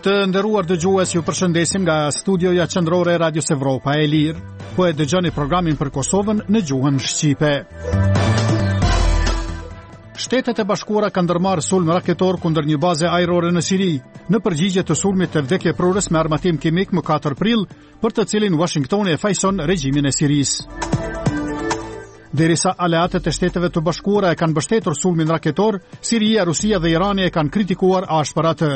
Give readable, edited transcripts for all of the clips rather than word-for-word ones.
Të nderuar dëgjues, ju përshëndesim nga studioja qendrore e Radios Evropa e Lirë. Po e dëgjoni programin për Kosovën në gjuhën shqipe. Shtetet e Bashkuara kanë ndërmarrë sulm raketor kundër një baze ajrore në Siri, në përgjigje të sulmit të vdekjeprurës me armatim kimik më 4 prill, për të cilin Washingtoni e fajson regjimin e Sirisë. Derisa aleatët e Shteteve të Bashkuara e kanë mbështetur sulmin raketor, Siria, Rusia dhe Irani e kanë kritikuar ashpër atë.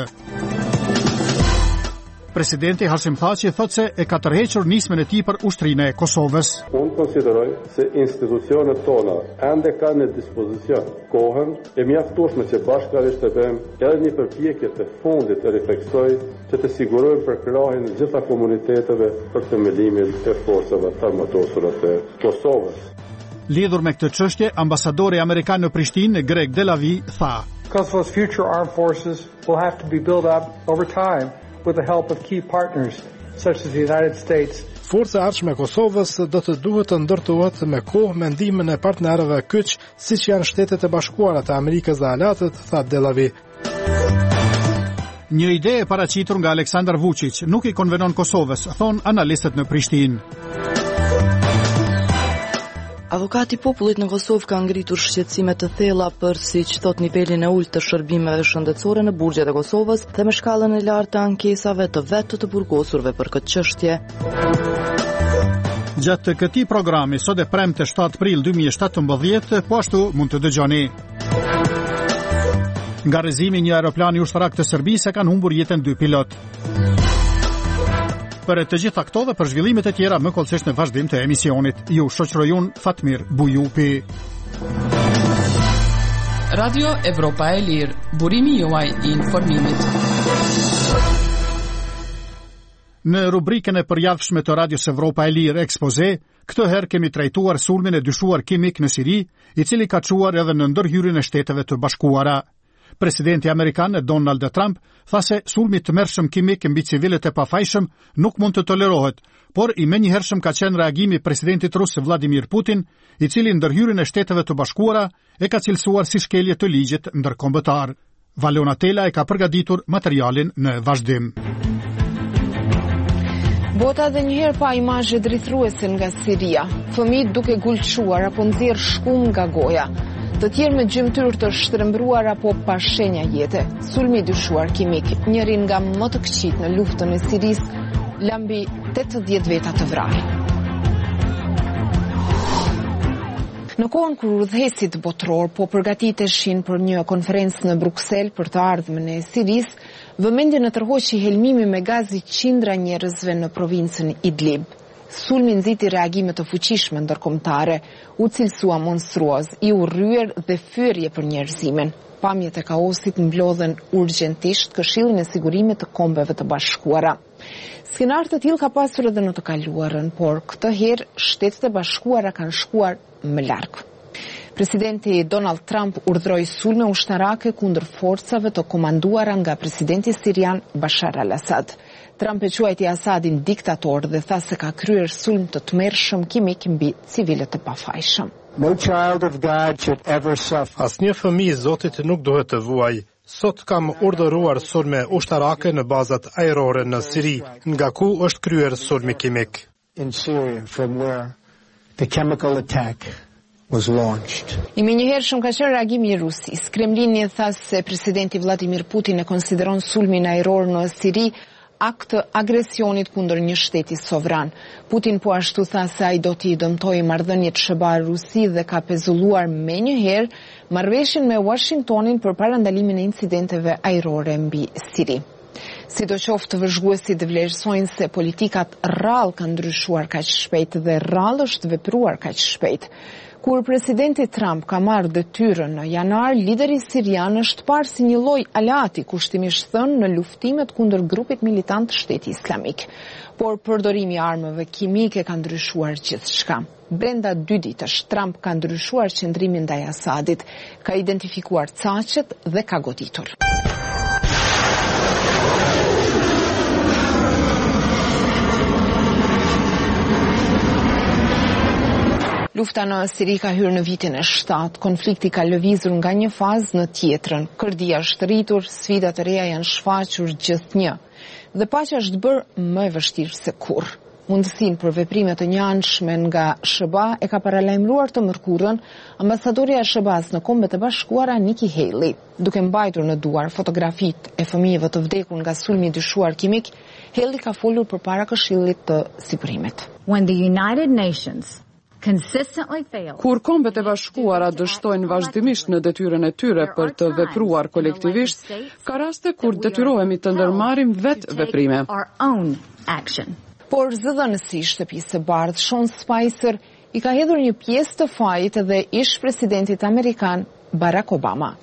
Presidenti Hashim Thaçi thotë se e ka tërhequr nismën e tij për ushtrinë e Kosovës. Unë konsideroj se institucionet tona ende kanë në dispozicion kohën e mjaftueshme që bashkërisht të bëjmë edhe një përpjekje të fundit të refleksoj që të sigurojmë përkrahjen e gjitha komuniteteve për themelimin e forcave të armatosura të Kosovës. Lidhur me këtë çështje, ambasadori amerikan në Prishtinë, Greg Delavi, tha: Kosovo's future armed forces will have to be built up over time with the help of key partners such as the United States. Forca e ardhshme e Kosovës do të duhet të ndërtohet me kohë me ndihmën e partnerëve kyç, siç janë Shtetet e Bashkuara të Amerikës dhe aleatët, tha Delavi. Një ide e paraqitur nga Aleksandar Vučić nuk i konvenon Kosovës, thon analistët në Prishtinë. Avokati i popullit në Kosovë ka ngritur shqetësime të thella për, siç thot, nivelin e ulët të shërbimeve shëndetësore në burgjet e Kosovës dhe me shkallën e lartë të ankesave të vetë të burgosurve për këtë çështje. Gjatë këtij programi, sot e premte 7 prill 2017, po ashtu mund të dëgjoni. Nga rrezimi një aeroplani ushtarak të Serbisë kanë humbur jetën 2 pilot. Për të gjitha këto dhe për zhvillimet e tjera më kollësisht në vazhdim të emisionit. Ju shoqëroj unë Fatmir Bujupi. Radio Evropa e Lirë, burimi juaj i informimit. Në rubrikën e përjavshme të Radios Evropa e Lirë Ekspoze, këtë herë kemi trajtuar sulmin e dyshuar kimik në Siri, i cili ka çuar edhe në ndërhyrjen e Shteteve të Bashkuara. Presidenti amerikan Donald Trump tha se sulmi i tmerrshëm kimik mbi civilët e pafajshëm nuk mund të tolerohet, por i menjëhershëm ka qenë reagimi i presidentit rus Vladimir Putin, i cili ndërhyrjen e Shteteve të Bashkuara e ka cilësuar si shkelje të ligjit ndërkombëtar. Valona Tela e ka përgatitur materialin në vazhdim. Bota dhe njëherë pa imazhe drithruese nga Siria, fëmijë duke gulçuar apo nxjerr shkum nga goja. Të tjerë me gjymtyr të shtrembruar apo pa shenja jete. Sulmi i dyshuar kimik, njëri nga më të këqit në luftën e Sirisë, lambi 80 veta të vrarë. Në kohën kur udhëheqësit botror po përgatiteshin për një konferencë në Bruksel për të ardhmen e Sirisë, vëmendjen e tërhoqi helmimi me gazi qindra njerëzve në provincën Idlib. Sulmi nxiti reagime të fuqishme ndërkombëtare, u cilësua monstruoz, i urryer dhe fyerje për njerëzimin. Pamjet e kaosit mblodhen urgjentisht Këshillin e Sigurimit të Kombeve të Bashkuara. Skenar të tillë ka pasur edhe në të kaluarën, por këtë herë Shtetet e Bashkuara kanë shkuar më larg. Presidenti Donald Trump urdhroi sulme ushtarake kundër forcave të komanduara nga presidenti sirian Bashar al-Assad. Trump e quajti Assadin diktator dhe tha se ka kryer sulm të tmerrshëm kimik mbi civilët e pafajshëm. No child of God should ever suffer. Asnjë fëmijë i Zotit nuk duhet të vuaj. Sot kam urdhëruar sulme ushtarake në bazat ajrore në Siri, nga ku është kryer sulmi kimik. In Syria, from where the chemical attack was launched. I menjëhershëm ka qenë reagimi i Rusisë. Kremlini tha se presidenti Vladimir Putin e konsideron sulmin ajror në Siri akt agresionit kundër një shteti sovran. Putin po ashtu tha se ai do t'i dëmtojë marrëdhëniet SBA-Rusi dhe ka pezulluar menjëherë marrëveshjen me Washingtonin për parandalimin e incidenteve ajrore mbi Siri. Sidoqoftë, vëzhguesit vlerësojnë se politikat rrallë kanë ndryshuar kaq shpejt dhe rrallë është vepruar kaq shpejt. Kur presidenti Trump ka marrë detyrën në janar, lideri sirian është parë si një lloj aleati, kushtimisht thënë, në luftimet kundër grupit militant të Shteti Islamik. Por përdorimi i armëve kimike ka ndryshuar gjithçka. Brenda 2 ditësh, Trump ka ndryshuar qëndrimin ndaj Assadit, ka identifikuar caqet dhe ka goditur. Lufta në Siri ka hyrë në vitin e 7, konflikti ka lëvizur nga një fazë në tjetrën, kërdia është rritur, sfidat e reja janë shfaqur gjithnjë. dhe paqja është bërë më e vështirë se kurrë. Mundësinë për veprime të njëanshme nga SBA e ka paralajmëruar të mërkurën ambasadorja e SBA-s në Kombet e Bashkuara Nikki Haley. Duke mbajtur në duar fotografitë e fëmijëve të vdekur nga sulmi i dyshuar kimik, Haley ka folur përpara Këshillit të Sigurimit. When the United Nations Kur Kombet e Bashkuara dështojnë vazhdimisht në detyrën e tyre për të vepruar kolektivisht, ka raste kur detyrohemi të ndërmarrim vetë veprime. Por zëdhënësi i Shtëpisë së Bardhë Sean Spicer i ka hedhur një pjesë të fajit edhe ish presidentit amerikan Barack Obama.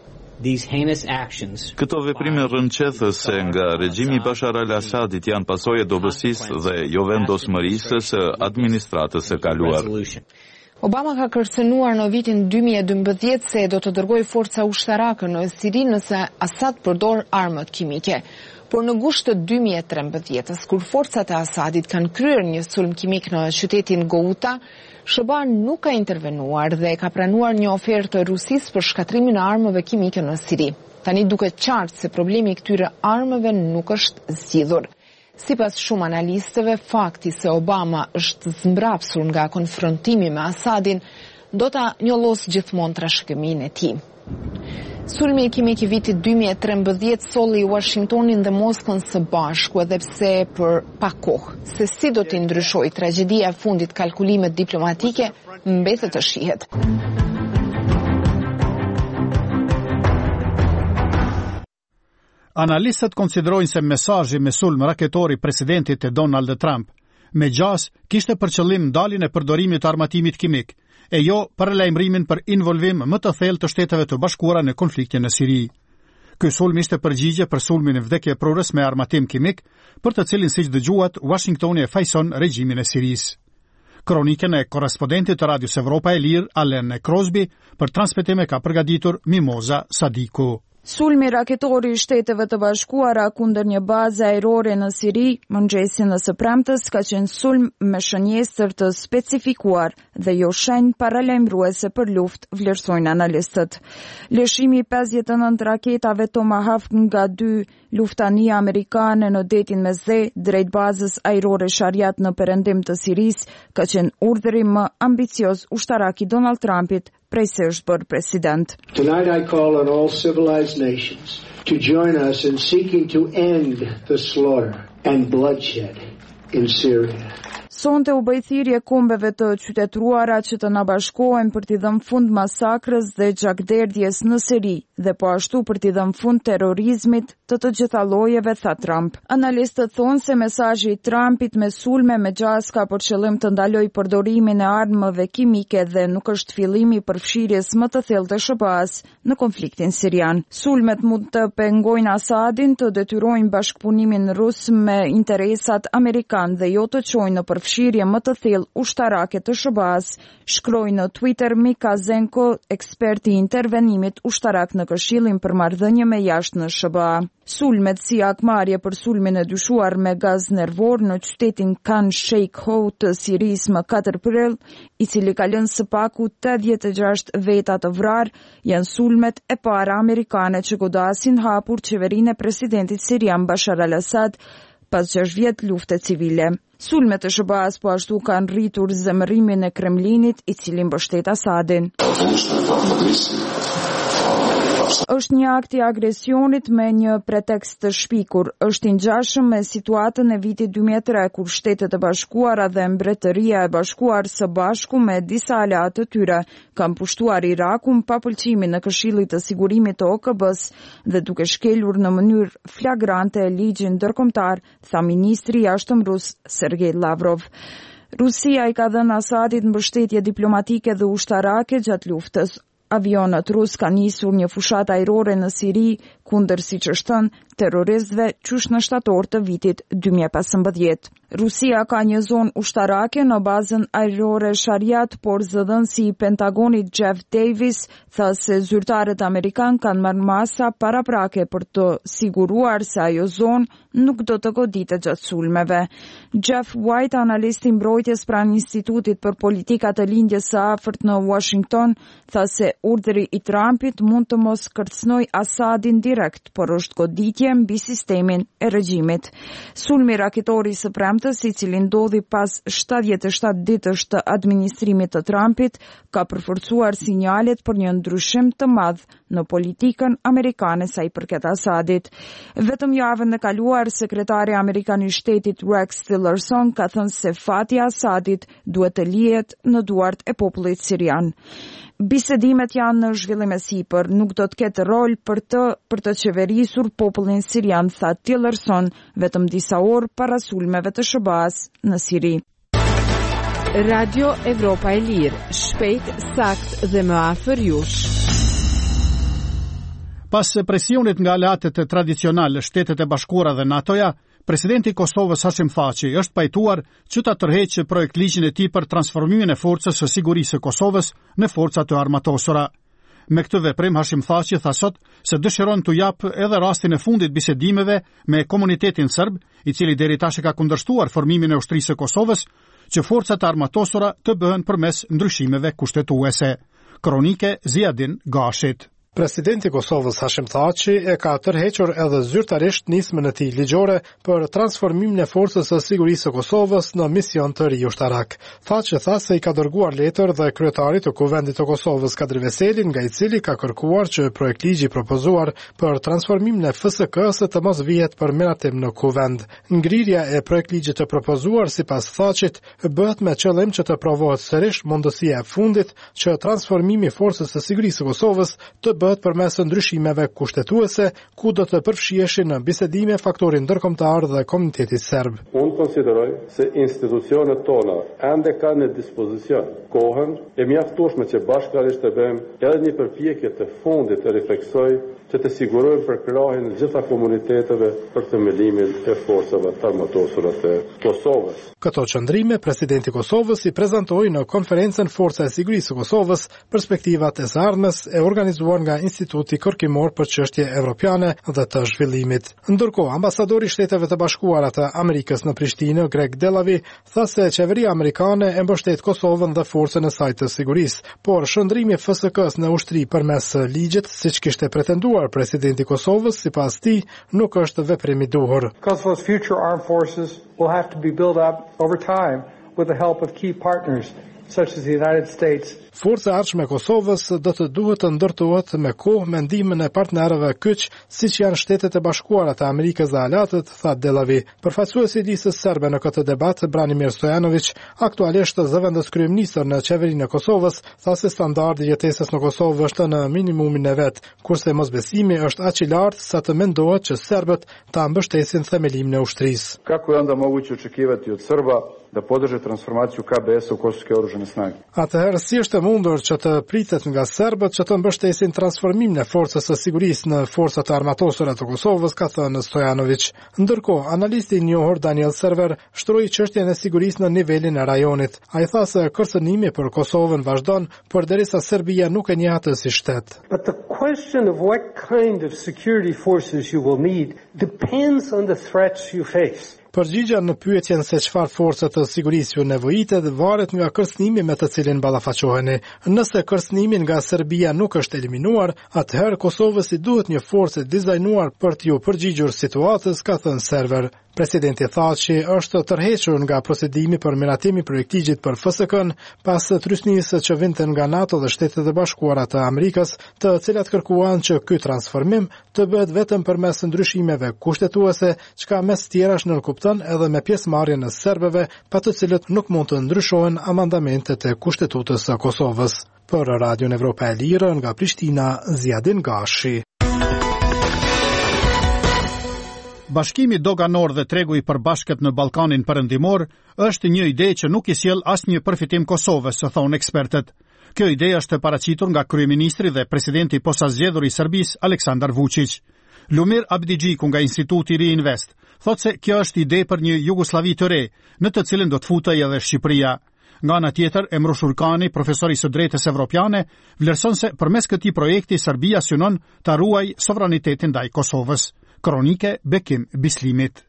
Këto veprime rrënqethëse nga regjimi Bashar al-Assadit janë pasojë e dobësisë dhe jo vendosmërisë së administratës së kaluar. Obama ka kërcënuar në vitin 2012 se do të dërgojë forca ushtarake në Siri nëse Assad përdor armët kimike. Por në gusht të 2013, kur forcat e Assadit kanë kryer një sulm kimik në qytetin Ghouta, SBA nuk ka intervenuar dhe ka pranuar një ofertë të Rusisë për shkatrimin e armëve kimike në Siri. Tani duket qartë se problemi i këtyre armëve nuk është zgjidhur. Sipas shumë analistëve, fakti se Obama është zmbrapsur nga konfrontimi me Assadin do ta njollos gjithmonë trashëgiminë e tij. Sulmi kimik i vitit 2013 solli Washingtonin dhe Moskën së bashku edhe pse për pak kohë. Se si do të ndryshojë tragjedia e fundit kalkulimet diplomatike mbetet të shihet. Analistët konsiderojnë se mesazhi me sulm raketori presidentit e Donald Trump me gjas kishte për qëllim ndaljen e përdorimit të armatimit kimik, e jo paralajmërimin për involvim më të thellë të Shteteve të Bashkuara në konfliktin në Siri. Ky sulm ishte përgjigje për sulmin e vdekjeprurës me armatim kimik, për të cilin siç dëgjuat Washingtoni e fajson regjimin e Sirisë. Kronikën e korrespondentit të Radios Evropa e Lirë, Alen Crosby, për transmetim e ka përgatitur Mimoza Sadiku. Sulmi raketori i Shteteve të Bashkuara kundër një baze ajrore në Siri, mëngjesin e së premtes, ka qenë sulm me shënjestër të specifikuar dhe jo shenjë paralajmëruese për luftë, vlerësojnë analistët. Lëshimi i 59 raketave Tomahawk nga 2 luftania amerikane në detin Mesdhe drejt bazës ajrore Shariat në perëndim të Sirisë ka qenë urdhri më ambicioz ushtarak i Donald Trumpit prej se është bërë president. Tonight I call on all civilized nations to join us in seeking to end the slaughter and bloodshed in Syria. Sonte u bëj thirrje kombeve të qytetëruara që të na bashkohen për t'i dhënë fund masakrës dhe gjakderdhjes në Siri dhe po ashtu për t'i dhënë fund terrorizmit të gjitha llojeve, tha Trump. Analistët thonë se mesazhi i Trumpit me sulme me gjas ka për qëllim të ndalojë përdorimin e armëve kimike dhe nuk është fillimi i përfshirjes më të thellë të SBA-s në konfliktin sirian. Sulmet mund të pengojnë Assadin të detyrojnë bashkëpunimin rus me interesat amerikan dhe jo të çojnë në përfshirje më të thellë ushtarake të SBA-s, shkroi në Twitter Mika Zenko, eksperti i intervenimit ushtarak në Këshillin për marrëdhënie me jashtë në SBA. Sulmet si akmarrje për sulmin e dyshuar me gaz nervor në qytetin Khan Sheikhout të Sirisë më 4 prill, i cili ka lënë së paku 86 veta të vrarë, janë sulmet e para amerikane që godasin hapur qeverinë e presidentit sirian Bashar al-Assad pas 6 vjet lufte civile. Sulmet e SBA-s po ashtu kanë rritur zemërimin e Kremlinit, i cili mbështet Assadin. Është një akt i agresionit me një pretekst të shpikur. Është i ngjashëm me situatën e vitit 2003 kur Shtetet e Bashkuara dhe Mbretëria e Bashkuar së bashku me disa aleatë të tyre kanë pushtuar Irakun pa pëlqimin në Këshillin të Sigurimit të OKB-s dhe duke shkelur në mënyrë flagrante ligjin ndërkombëtar, tha ministri i jashtëm rus Sergej Lavrov. Rusia i ka dhënë Assadit mbështetje diplomatike dhe ushtarake gjatë luftës. Avionët rus kanë nisur një fushat ajrore në Siri kundër, siç është thënë, terroristëve qysh në shtator të vitit 2015. Rusia ka një zonë ushtarake në bazën ajrore Shariat, por zëdhënësi i Pentagonit Jeff Davis tha se zyrtarët amerikan kanë marrë masa paraprake për të siguruar se ajo zonë nuk do të goditet gjatë sulmeve. Jeff White, analisti i mbrojtjes pranë Institutit për Politika të Lindjes së Afërt në Washington, tha se urdhri i Trumpit mund të mos kërcënojë Assadin direkt direkt, por është goditje mbi sistemin e regjimit. Sulmi raketori së premtës, i cili ndodhi pas 77 ditësh të administrimit të Trumpit, ka përforcuar sinjalet për një ndryshim të madh në politikën amerikane sa i përket Asadit. Vetëm javën e kaluar, sekretari amerikan i shtetit Rex Tillerson ka thënë se fati i Asadit duhet të lihet në duart e popullit sirian. Bisedimet janë në zhvillim e sipër, nuk do të ketë rol për të qeverisur popullin sirian, tha Tillerson vetëm disa orë para sulmeve të SBA-s në Siri. Radio Evropa e Lirë, shpejt, sakt dhe më afër jush. Pas presionit nga aleatët tradicionale, Shtetet e Bashkuara dhe NATO-ja, presidenti i Kosovës Hashim Thaçi është pajtuar që ta tërheqë projektligjin e tij për transformimin e forcës së sigurisë së Kosovës në forca të armatosura. Me këtë veprim Hashim Thaçi tha sot se dëshiron t'u jap edhe rastin e fundit bisedimeve me komunitetin serb, i cili deri tash ka kundërshtuar formimin e ushtrisë së Kosovës, që forcat armatosura të bëhen përmes ndryshimeve kushtetuese. Kronike Ziadin Gashit. Presidenti i Kosovës Hashim Thaçi e ka tërhequr edhe zyrtarisht nismën e tij ligjore për transformimin e forcës së sigurisë së Kosovës në mision të ri ushtarak. Thaçi tha se i ka dërguar letër dhe kryetarit të Kuvendit të Kosovës Kadri Veseli, nga i cili ka kërkuar që projektligji propozuar për transformimin e FSK-së të mos vihet për menatim në Kuvend. Ngrirja e projektligjit të propozuar sipas Thaçit bëhet me qëllim që të provohet sërish mundësia e fundit që transformimi i forcës së sigurisë së Kosovës të bëhet përmes ndryshimeve kushtetuese, ku do të përfshiheshin në bisedime faktorin ndërkombëtar dhe komuniteti serb. Unë konsideroj se institucionet tona ende kanë në dispozicion kohën e mjaftueshme që bashkërisht të bëjmë edhe një përpjekje të fundit të refleksoj që të sigurojmë përkrahjen e gjitha komuniteteve për themelimin e forcave të armatosura të Kosovës. Këto qëndrime, presidenti i Kosovës i prezantoi në konferencën Forca e Sigurisë së Kosovës, perspektivat e së ardhmes, e organizuar nga Instituti Kërkimor për Çështje Evropiane dhe të Zhvillimit. Ndërkohë, ambasadori i Shteteve të Bashkuara të Amerikës në Prishtinë, Greg Delavi, tha se qeveria amerikane e mbështet Kosovën dhe forcën e saj të sigurisë, por shëndrimi i FSK-s në ushtri përmes ligjit, siç kishte pretenduar presidenti i Kosovës, sipas tij, nuk është veprim i duhur. Kosovo's future armed forces will have to be built up over time with the help of key partners such as the United States. Forca e ardhshme e Kosovës do të duhet të ndërtohet me kohë me ndihmën e partnerëve kyç, siç janë Shtetet e Bashkuara të Amerikës dhe aleatët, tha Delavi. Përfaqësuesi i listës serbe në këtë debat, Branimir Stojanović, aktualisht zëvendës kryeministër në qeverinë e Kosovës, tha se standardi i jetesës në Kosovë është në minimumin e vet, kurse mosbesimi është aq i lartë sa të mendohet që serbët ta mbështesin themelimin e ushtrisë. Kako je onda moguće očekivati od Srba da podrže transformaciju KBS-a u kosovske oružane snage? Atëherë si është e mundur që të pritet nga serbët që të mbështesin transformimin e forcës së sigurisë në forcat e armatosura të Kosovës, ka thënë Stojanović. Ndërkohë, analisti i njohur Daniel Server shtroi çështjen e sigurisë në nivelin e rajonit. Ai tha se kërcënimi për Kosovën vazhdon, përderisa Serbia nuk e njeh atë si shtet. But the question of what kind of security forces you will need depends on the threats you face. Përgjigja në pyetjen se çfarë force të sigurisë ju nevojitet varet nga kërcënimi me të cilin ballafaqoheni. Nëse kërcënimi nga Serbia nuk është eliminuar, atëherë Kosovës i duhet një forcë dizajnuar për t'ju përgjigjur situatës, ka thënë Server. Presidenti Thaçi është tërhequr nga procedimi për miratimin e projektligjit për FSK-n pas trysnisë që vinte nga NATO dhe Shtetet e Bashkuara të Amerikës, të cilat kërkuan që ky transformim të bëhet vetëm përmes ndryshimeve kushtetuese, çka mes tjerash nënkupton edhe me pjesëmarrjen e serbëve, pa të cilët nuk mund të ndryshohen amandamentet e Kushtetutës së Kosovës. Për Radion Evropa e Lirë nga Prishtina, Ziadin Gashi. Bashkimi doganor dhe tregu i përbashkët në Ballkanin Perëndimor është një ide që nuk i sjell asnjë përfitim Kosovës, thonë ekspertët. Kjo ide është paraqitur nga kryeministri dhe presidenti i posaçgjedhur i Serbisë, Aleksandar Vučić. Lumir Abdigjiku nga Instituti i Ri Invest thotë se kjo është ide për një Jugosllavi të re, në të cilën do të futej edhe Shqipëria. Nga ana tjetër, Emro Shurkani, profesor i së drejtës evropiane, vlerëson se përmes këtij projekti Serbia synon ta ruajë sovranitetin ndaj Kosovës. Kronike Bekim Bislimit.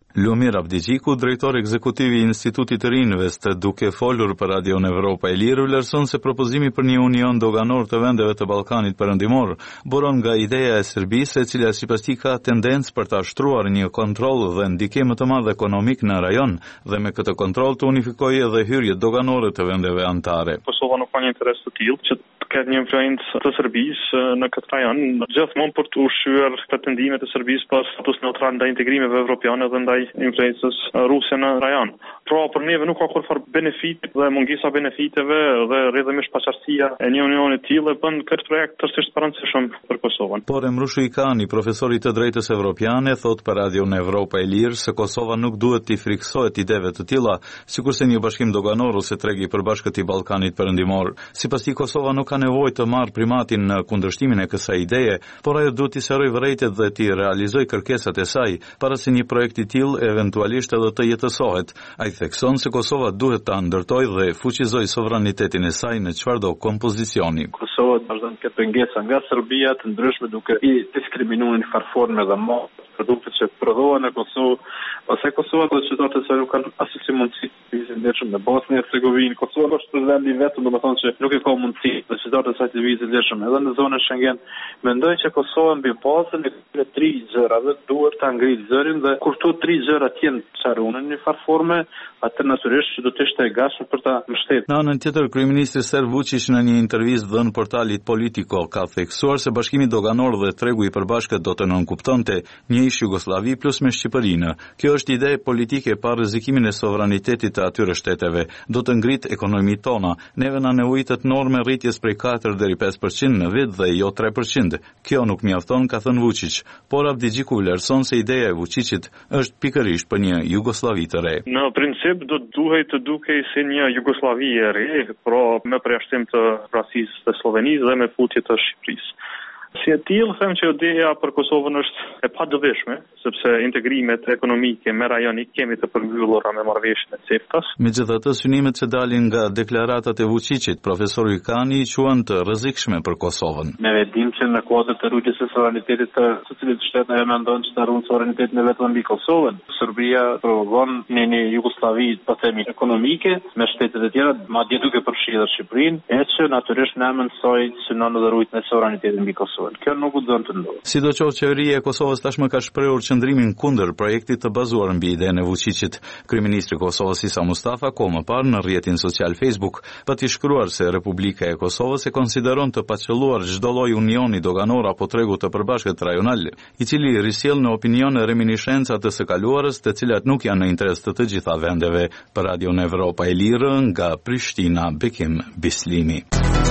Lumir Abdigjiku, drejtor ekzekutiv I Institutit të Rinëves, duke folur për Radion Evropa e Lirë, vlerëson se propozimi për një union doganor të vendeve të Ballkanit Perëndimor buron nga ideja e Serbisë, e cila sipas tij ka tendencë për ta shtruar një kontroll dhe ndikim të madh ekonomik në rajon dhe me këtë kontroll të unifikojë edhe hyrjet doganore të vendeve anëtare. Kosova nuk ka një interes të tillë që të ketë një influencë të Serbisë në këtë rajon, gjithmonë për të ushqyer pretendimet e Serbisë për status neutral ndaj integrimeve evropiane dhe ndaj influencës ruse në rajon. Pra për neve nuk ka kurrë benefit dhe mungesa benefiteve dhe rrjedhimisht paqartësia e një unioni të tillë bën këtë projekt tërësisht të rëndësishëm për Kosovën. Por Emrushu Ikani, profesori të drejtës evropiane, thot për Radion Evropa e Lirë se Kosova nuk duhet t'i friksohet ideve të tilla, sikurse një bashkim doganor ose treg I përbashkët I Ballkanit Perëndimor. Sipas tij Kosova nuk ka nevojë të marrë primatin në kundërshtimin e kësaj ideje, por ajo duhet t'i serojë vërejtjet dhe t'i realizojë kërkesat e saj para se një projekt I tillë eventualisht edhe të jetësohet. Ai thekson se Kosova duhet ta ndërtojë dhe fuqizojë sovranitetin e saj në çfarëdo kompozicioni. Kosova vazhdon të ketë pengesa nga Serbia të ndryshme duke I diskriminuar në farforme dhe më produktet që prodhohen në Kosovë, ose Kosova do të thotë se nuk kanë asnjë mundësi vizitëshëm në Bosnjë dhe Hercegovinë. Kosova është vendi vetëm, domethënë që nuk e ka mundësi të çdo sa të vizitëshëm edhe në zonën Schengen. Mendoj që Kosova mbi bazën e këtyre 3 gjërave duhet ta ngritë zërin dhe kur këto 3 gjëra të jenë çarunën në farforme, atë natyrisht që do të ishte e gatshëm për ta mbështetur. Në anën tjetër, kryeministri serb Vučić në një intervistë dhënë portalit Politico ka theksuar se bashkimi doganor dhe tregu I përbashkët do të nënkuptonte një ish Jugosllavi plus me Shqipërinë. Kjo është ide politike pa rrezikimin e sovranitetit të atyre shteteve. Do të ngritë ekonomitë tona. Neve na nevojitet norme rritjes prej 4 deri 5% në vit dhe jo 3%. Kjo nuk mjafton, ka thënë Vučić, por Abdigjiku vlerëson se ideja e Vučićit është pikërisht për një Jugosllavi të re. Në princip do duhet të dukej si një Jugosllavi e re, pra me përjashtim të rasisë të Slovenisë dhe me futje të Shqipërisë. Si e tillë, them që ideja për Kosovën është e padovishme, sepse integrimet ekonomike me rajoni kemi të përmbyllura me marrëveshjen e CEFTA-s. Megjithatë, synimet që dalin nga deklaratat e Vučićit, profesori Ikani I quhen të rrezikshme për Kosovën. Ne vëdim që në kuadër të rrugës së sovranitetit të secilit shtet ajo mendon që ta ruan sovranitetin e vetëm mbi Kosovën. Serbia provon një Jugosllavi, po themi, ekonomike me shtetet e tjera, madje duke përfshirë Shqipërinë, e që natyrisht në emën të saj synon të ruajë në sovranitetin mbi Kosovën. Kjo nuk do të ndodhë. Sidoqoftë, qeveria e Kosovës tashmë ka shprehur qëndrimin kundër projektit të bazuar mbi idenë e Vučićit. Kryeministri I Kosovës Isa Mustafa kohë më parë në rrjetin social Facebook pati shkruar se Republika e Kosovës e konsideron të paqëlluar çdo lloj unioni doganor apo tregu të përbashkët rajonal, I cili risjell në opinion reminiscenca të së kaluarës, të cilat nuk janë në interes të gjitha vendeve. Për Radion Evropa e Lirë nga Prishtina, Bekim Bislimi.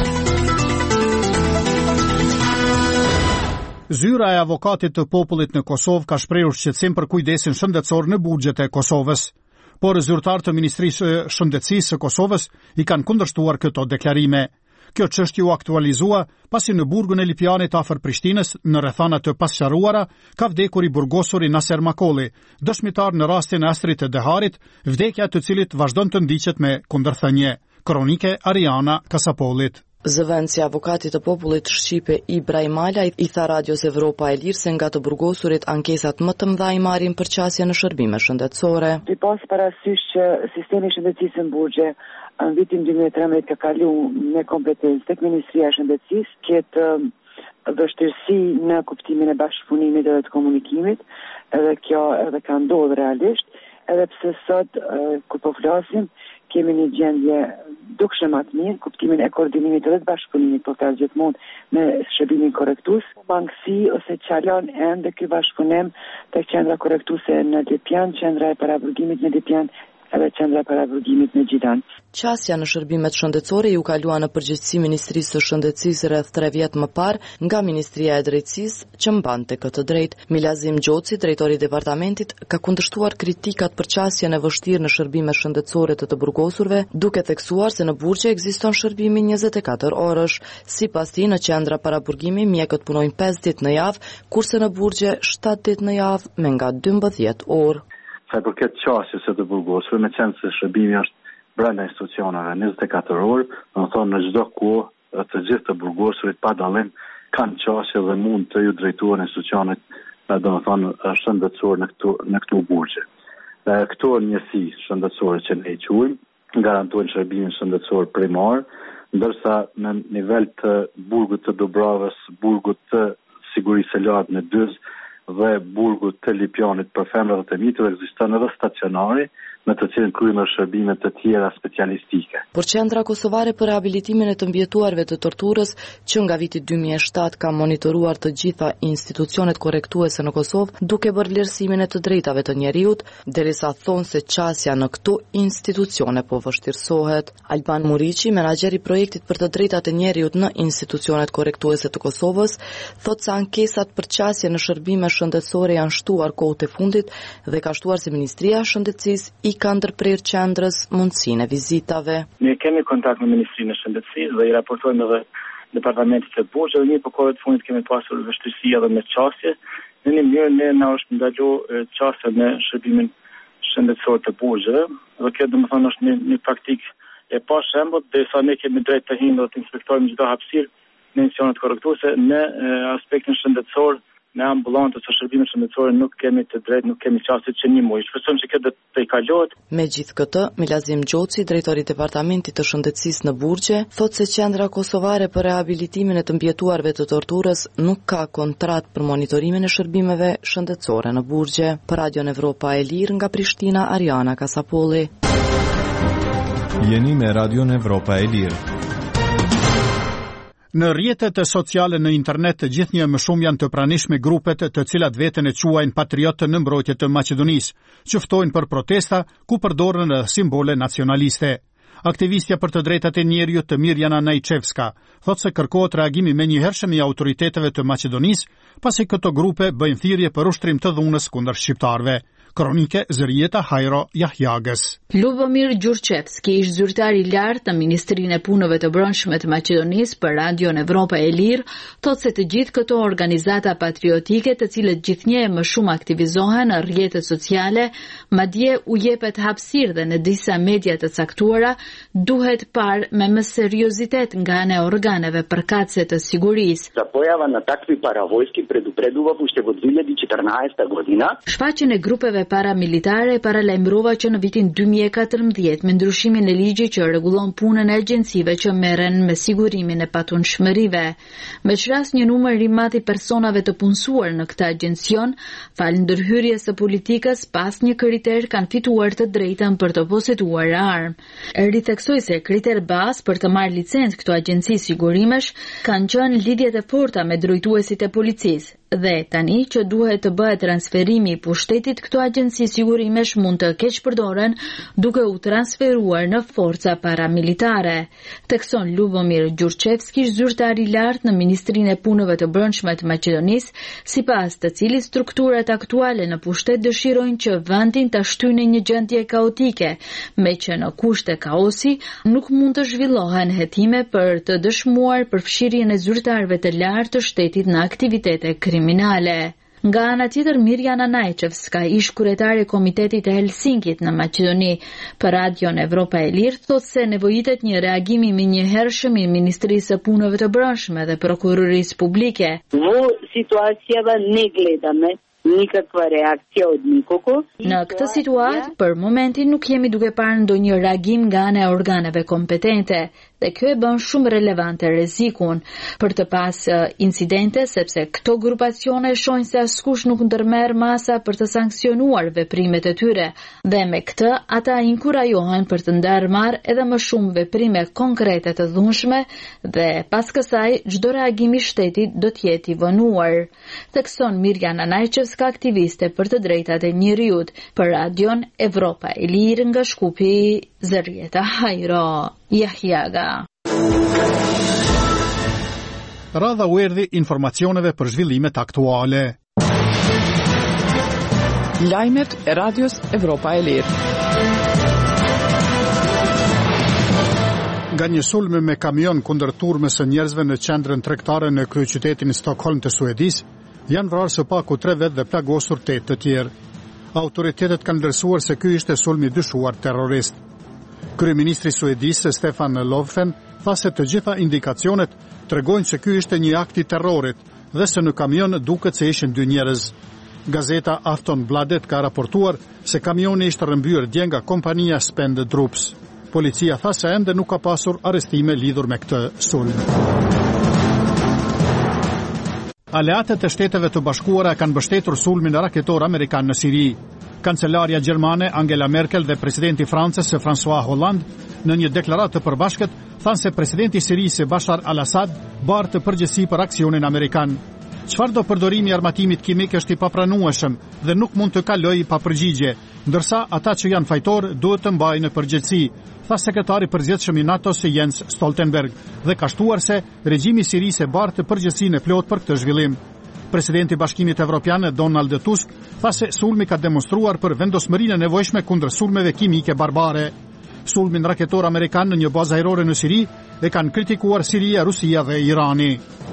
Zyra e avokatit të popullit në Kosovë ka shprehur shqetësim për kujdesin shëndetësor në buxhet e Kosovës, por zyrtarët të Ministrisë së Shëndetësisë së Kosovës I kanë kundërshtuar këto deklarime. Kjo çështje u aktualizua pasi në burgun e Lipianit afër Prishtinës, në rrethana të pasqaruara, ka vdekur I burgosur I Naser Makoli, dëshmitar në rastin e Astrit të Deharit, vdekja të cilit vazhdon të ndiqet me kundërthënie. Kronike Ariana Kasapolit. Zëvendësi avokatit të popullit shqipe Ibrahim Ala I tha Radios Evropa e Lirë se nga të burgosurit ankesat më të mëdha I marrin përqasje në shërbime shëndetësore. I pas parasysh që sistemi I shëndetësisë në burgje në vitin 2013 ka kalu me kompetencë tek Ministria e Shëndetësisë, ketë vështirësi në kuptimin e bashkëpunimit edhe të komunikimit, edhe kjo edhe ka ndodhur realisht, edhe pse sot kur po flasim kemi një gjendje dukshme më të mirë, kuptimin e koordinimit edhe të bashkëpunimit po flas gjithmonë me shërbimin korrektues, bankësi ose çalon ende ky bashkëpunim tek qendra korrektuese në Lipjan, qendra e paraburgimit në Lipjan edhe qendra paraburgimit në Gjidan. Qasja në shërbimet shëndetësore ju kalua në përgjegjësi Ministrisë së Shëndetësisë rreth 3 vjet më parë nga Ministria e Drejtësisë që mbante këtë drejtë. Milazim Gjoci, drejtori I departamentit, ka kundërshtuar kritikat për qasjen e vështirë në shërbime shëndetësore të burgosurve, duke theksuar se në burgje ekziston shërbimi 24 orësh. Sipas tij, në qendra paraburgimi mjekët punojnë 5 ditë në javë, kurse në burgje 7 ditë në javë me nga 12 orë. Sa përket qasjes së të burgosurve, me qenë se shërbimi është brenda institucioneve 24 orë, do të thonë në çdo kohë të gjithë të burgosurit pa dallim kanë qasje dhe mund të ju drejtohen institucionet, do të thonë shëndetësor në këtu burgje. Këto njësi shëndetësore që ne quajmë garantojnë shërbimin shëndetësor primar, ndërsa në nivel të burgut të Dubravës, burgut të sigurisë së lartë në Dyz dhe burgut të Lipjanit për femrat dhe të mitur ekziston edhe stacionari në të cilën kryejnë shërbime të tjera specialistike. Por Qendra Kosovare për Rehabilitimin e të Mbjetuarve të Torturës, që nga viti 2007 ka monitoruar të gjitha institucionet korrektuese në Kosovë, duke bërë vlerësimin e të drejtave të njeriut, derisa thonë se qasja në këto institucione po vështirësohet. Alban Muriqi, menaxheri i projektit për të drejtat e njeriut në institucionet korrektuese të Kosovës, thotë se ankesat për qasje në shërbime shëndetësore janë shtuar kohët e fundit dhe ka shtuar se Ministria e Shëndetësisë i ka ndërprer qendrës mundësinë e vizitave. Ne kemi kontakt me Ministrinë e Shëndetësisë dhe i raportojmë edhe Departamentit të Burgjeve dhe një për kohët fundit kemi pasur vështirësi edhe me qasje. Në një mënyrë na është ndalu qasja me shërbimin shëndetësor të Burgjeve dhe kjo domethënë është një praktikë e pa shembull, derisa ne kemi drejt të himë dhe të inspektojmë çdo hapësirë në institucionet korrektuese në aspektin shëndetësor. Në ambulantët së shërbimit shëndetësor nuk kemi të drejtë, nuk kemi qasje që një muaj. Shpresojmë se kjo do të kalohet. Megjithatë, Milazim Gjoci, drejtori i Departamentit të Shëndetësisë në Burgje, thotë se Qendra Kosovare për Rehabilitimin e të Mbjetuarve të Torturës nuk ka kontratë për monitorimin e shërbimeve shëndetësore në Burgje. Për Radion Evropa e Lirë nga Prishtina, Ariana Kasapolli. Jeni me Radion Evropa e Lirë. Në rrjetet sociale në internet gjithnjë më shumë janë të pranishme grupet të cilat veten e quajnë patriotë në mbrojtje të Maqedonisë, që ftojnë për protesta ku përdoren simbole nacionaliste. Aktivistja për të drejtat e njeriut të Mirjana Najčevska thotë se kërkohet reagimi menjëhershëm i autoriteteve të Maqedonisë, pasi këto grupe bëjnë thirrje për ushtrim të dhunës kundër shqiptarëve. Kronike Zërieta Hajro Jahjagës. Lubomir Gjurçevski, ish zyrtar i lartë në Ministrinë e Punëve të Brendshme të Maqedonisë për Radion Evropa e Lirë, thotë se të gjithë këto organizata patriotike, të cilët gjithnjë më shumë aktivizohen në rrjetet sociale, madje u jepet hapësirë dhe në disa media të caktuara, duhet parë me më seriozitet nga ana e organeve përkatëse të sigurisë. Za pojava na takvi paravojski predupredува ušte во 2014 godina. Shfaqjen e grupeve paramilitare paralajmërova që në vitin 2014 me ndryshimin e ligjit që rregullon punën e agjencive që merren me sigurimin e patunshmërive. Me rast një numër i madh i personave të punësuar në këtë agjencion, falë ndërhyrjes së politikës pas një kriter kanë fituar të drejtën për të poseduar armë. Ritheksoi se kriter bazë për të marrë licencë këto agjenci sigurimesh kanë qenë lidhjet e forta me drejtuesit e policisë. Dhe tani që duhet të bëhet transferimi i pushtetit, këto agjenci sigurimesh mund të keq përdoren duke u transferuar në forca paramilitare. Tekson Lubomir Gjurçevski, zyrtar i lartë në Ministrinë e Punëve të Brendshme të Maqedonisë, sipas të cilit strukturat aktuale në pushtet dëshirojnë që vendin ta shtyjnë në një gjendje kaotike, me që në kushte kaosi nuk mund të zhvillohen hetime për të dëshmuar përfshirjen e zyrtarëve të lartë të shtetit në aktivitete kriminale. Nga ana tjetër, Mirjana Najčevska, ish kryetare e Komitetit të Helsinkit në Maqedoni, për Radion Evropa e Lirë, thotë se nevojitet një reagimi menjëhershëm i Ministrisë së Punëve të Brendshme dhe Prokurorisë Publike. Во ситуацијава не гледаме никаква реакција од никого. Në këtë situatë, për momentin nuk jemi duke parë ndonjë reagim nga ana e organeve kompetente, dhe kjo e bën shumë relevante rrezikun për të pas incidente, sepse këto grupacione shohin se askush nuk ndërmerr masa për të sankcionuar veprimet e tyre, dhe me këtë ata inkurajohen për të ndërmarrë edhe më shumë veprime konkrete të dhunshme dhe pas kësaj çdo reagim i shtetit do të jetë i vonuar. Thekson Mirjana Najčevska, aktiviste për të drejtat e njeriut, për Radion Evropa e Lirë nga Shkupi, Zërieta Hajro Jahjaga. Radha u erdhi informacioneve për zhvillimet aktuale. Lajmet e Radios Evropa e Lirë. Nga një sulm me kamion kundër turmës së njerëzve në qendrën tregtare në kryeqytetin Stockholm të Suedisë, janë vrarë së paku 3 vetë dhe plagosur 8 të tjerë. Autoritetet kanë vlerësuar se ky ishte sulmi dyshuar terrorist. Kryeministri suedis Stefan Löfven tha se të gjitha indikacionet tregojnë se ky ishte një akt i terrorit dhe se në kamion duket se ishin 2 njerëz. Gazeta Aftonbladet ka raportuar se kamioni ishte rrëmbyer dje nga kompania Spend Troops. Policia tha se ende nuk ka pasur arrestime lidhur me këtë sulm. Aleatët e Shteteve të Bashkuara kanë mbështetur sulmin raketor amerikan në Siri. Kancelaria gjermane Angela Merkel dhe presidenti Francës François Hollande në një deklaratë të përbashkët thanë se presidenti i Sirisë Bashar al-Assad bartë përgjegjësi për aksionin amerikan. Çfarëdo përdorimi i armatimit kimik është i papranueshëm dhe nuk mund të kalojë pa përgjigje, ndërsa ata që janë fajtor duhet të mbajnë në përgjegjësi, tha sekretari i përgjithshëm i NATO-s Jens Stoltenberg, dhe ka shtuar se regjimi i Sirisë bartë përgjegjësinë e plotë për këtë zhvillim. Presidenti i Bashkimit Evropian Donald Tusk tha se sulmi ka demonstruar për vendosmërinë e nevojshme kundër sulmeve kimike barbare. Sulmin raketor amerikan në një bazë ajrore në Siri e kanë kritikuar Siria, Rusia dhe Irani.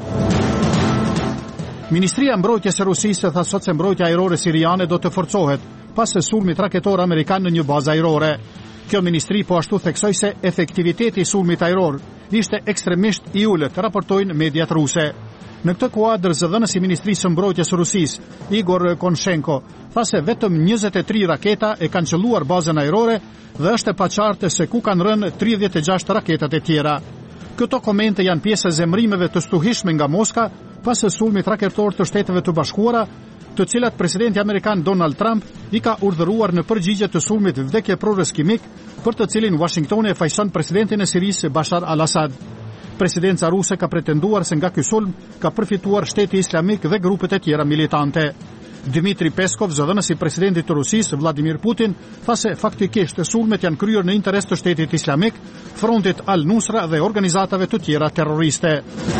Ministria e Mbrojtjes së Rusisë tha sot se mbrojtja ajrore siriane do të forcohet pas së sulmit raketor amerikan në një bazë ajrore. Kjo ministri po ashtu theksoi se efektiviteti i sulmit ajror ishte ekstremisht i ulët, raportojnë mediat ruse. Në këtë kuadër, zëdhënësi i Ministrisë së Mbrojtjes së Rusisë, Igor Konshenko, tha se vetëm 23 raketa e kanë qelluar bazën ajrore dhe është e paqartë se ku kanë rënë 36 raketat e tjera. Këto komente janë pjesë e zemrimeve të stuhishme nga Moska pas së sulmit raketor të Shteteve të Bashkuara, të cilat presidenti amerikan Donald Trump i ka urdhëruar në përgjigje të sulmit vdekjeprurës kimik, për të cilin Washingtoni e fajson presidentin e Sirisë Bashar al-Assad. Presidenca ruse ka pretenduar se nga ky sulm ka përfituar Shteti Islamik dhe grupet e tjera militante. Dmitri Peskov, zëdhënësi i presidentit të Rusisë Vladimir Putin, tha se faktikisht sulmet janë kryer në interes të Shtetit Islamik, frontit Al-Nusra dhe organizatave të tjera terroriste.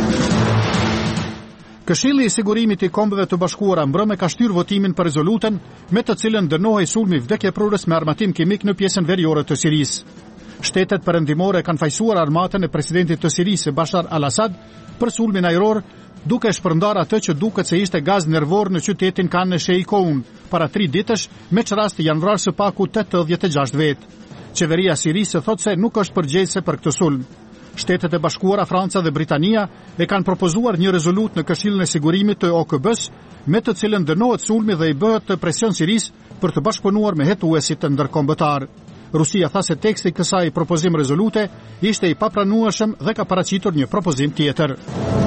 Këshilli i Sigurimit i Kombeve të Bashkuara mbrëmë ka shtyr votimin për rezolutën me të cilën dënohej sulmi vdekjeprurës me armatim kimik në pjesën veriore të Sirisë. Shtetet perëndimore kanë fajsuar armatën e presidentit të Sirisë Bashar al-Assad për sulmin ajror, duke shpërndar atë që duket se ishte gaz nervor në qytetin Khan Sheikhoun para 3 ditësh, me çrast janë vrarë së paku 86 vetë. Qeveria e Sirisë thotë se nuk është përgjegjëse për këtë sulm. Shtetet e Bashkuara, Franca dhe Britania e kanë propozuar një rezolut në Këshillin e Sigurimit të OKB-s, me të cilën dënohet sulmi dhe i bëhet presion Sirisë për të bashkëpunuar me hetuesit të ndërkombëtar. Rusia tha se teksti i kësaj propozim rezolute ishte i papranueshëm dhe ka paraqitur një propozim tjetër.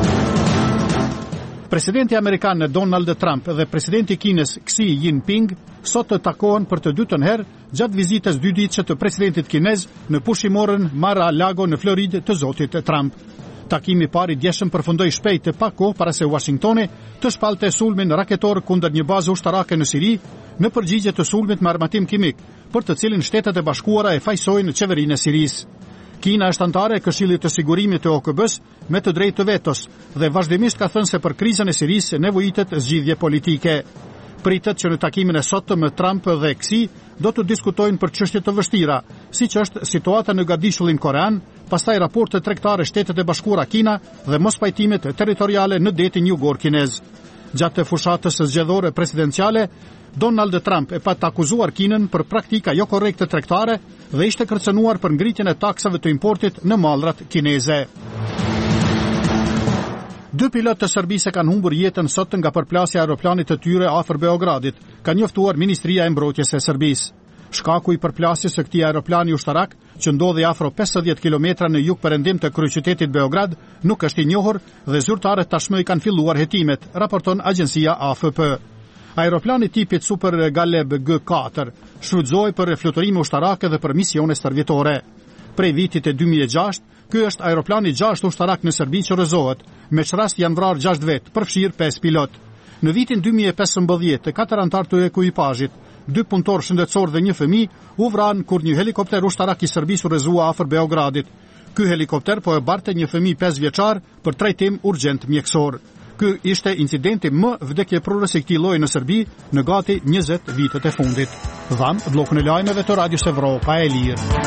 Presidenti amerikan Donald Trump dhe presidenti i Kinës Xi Jinping sot të takohen për të dytën herë gjatë vizitës 2 ditëse të presidentit kinez në pushimorën Mar-a-Lago në Floridë të zotit Trump. Takimi i parë i djeshëm përfundoi shpejt e pa kohë para se Washingtoni të shpallte sulmin raketor kundër një bazë ushtarake në Siri në përgjigje të sulmit me armatim kimik, për të cilin Shtetet e Bashkuara e fajsojnë qeverinë e Sirisë. Kina është antare e Këshillit të Sigurimit të OKB-s me të drejtë të vetos dhe vazhdimisht ka thënë se për krizën e Sirisë nevojitet zgjidhje politike. Pritet që në takimin e sotëm me Trump dhe Xi do të diskutojnë për çështje të vështira, siç është situata në Gadishullin Korean, pastaj raportet tregtare Shtetet e Bashkuara Kina dhe mospajtimet territoriale në detin jugor kinez. Gjatë fushatës zgjedhore presidenciale, Donald Trump e pa të akuzuar Kinën për praktika jo korrekte tregtare dhe ishte kërcënuar për ngritjen e taksave të importit në mallrat kineze. 2 pilot të Serbisë kanë humbur jetën sot nga përplasja e aeroplanit të tyre afër Beogradit, ka njoftuar Ministria e Mbrojtjes e Serbisë. Shkaku i përplasjes së këtij aeroplani ushtarak, që ndodhi afro 50 kilometra në jug-perëndim të kryeqytetit Beograd, nuk është i njohur dhe zyrtarët tashmë i kanë filluar hetimet, raporton agjencia AFP. Aeroplani tipit Super Galeb G4 shfrytëzohej për fluturime ushtarake dhe për misione stërvitore. Prej vitit e 2006, ky është aeroplani 6 ushtarak në Serbi që rrëzohet, me çrast janë vrarë 6 vetë, përfshirë 5 pilot. Në vitin 2015, 4 antar të ekuipazhit, 2 punëtor shëndetësor dhe 1 fëmijë u vranë kur një helikopter ushtarak i Serbisë u rrëzua afër Beogradit. Ky helikopter po e barte një fëmijë 5 vjeçar për trajtim urgjent mjekësor. Ky ishte incidenti më vdekjeprurës i këtij lloji në Serbi në gati 20 vitet e fundit. Dham bllokun e lajmeve të Radios Evropa e Lirë.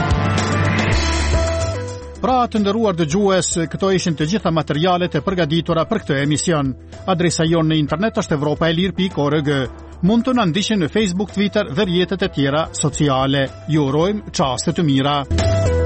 Pra të nderuar dëgjues, këto ishin të gjitha materialet e përgatitura për këtë emision. Adresa jonë në internet është europaelir.org. Mund të na ndiqni në Facebook, Twitter dhe rrjetet e tjera sociale. Ju urojmë çaste të mira.